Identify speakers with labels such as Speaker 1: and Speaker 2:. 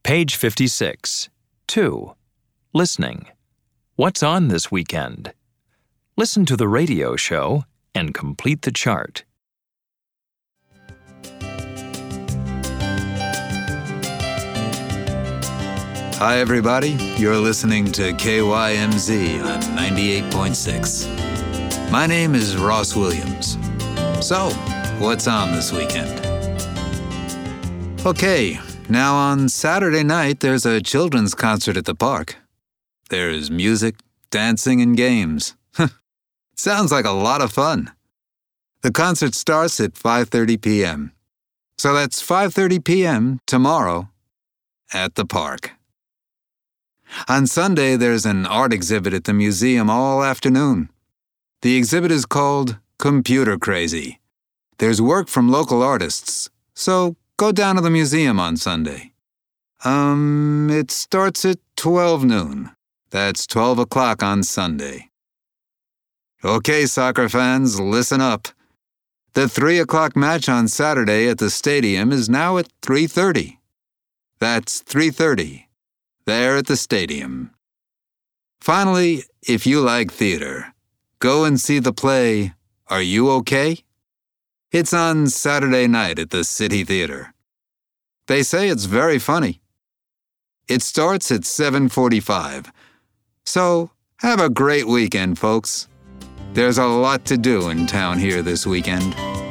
Speaker 1: Page 56. 2. Listening. What's on this weekend? Listen to the radio show and complete the chart.
Speaker 2: Hi, everybody. You're listening to KYMZ on 98.6. My name is Ross Williams. So, what's on this weekend? Okay, now on Saturday night, there's a children's concert at the park. There's music, dancing, and games. Sounds like a lot of fun. The concert starts at 5:30 p.m. So that's 5:30 p.m. tomorrow at the park. On Sunday, there's an art exhibit at the museum all afternoon. The exhibit is called Computer Crazy. There's work from local artists, so go down to the museum on Sunday. It starts at 12 noon. That's 12 o'clock on Sunday. Okay, soccer fans, listen up. The 3 o'clock match on Saturday at the stadium is now at 3:30. That's 3:30. There at the stadium. Finally, if you like theater, go and see the play, Are You Okay? It's on Saturday night at the City Theater. They say it's very funny. It starts at 7:45. So, have a great weekend, folks. There's a lot to do in town here this weekend.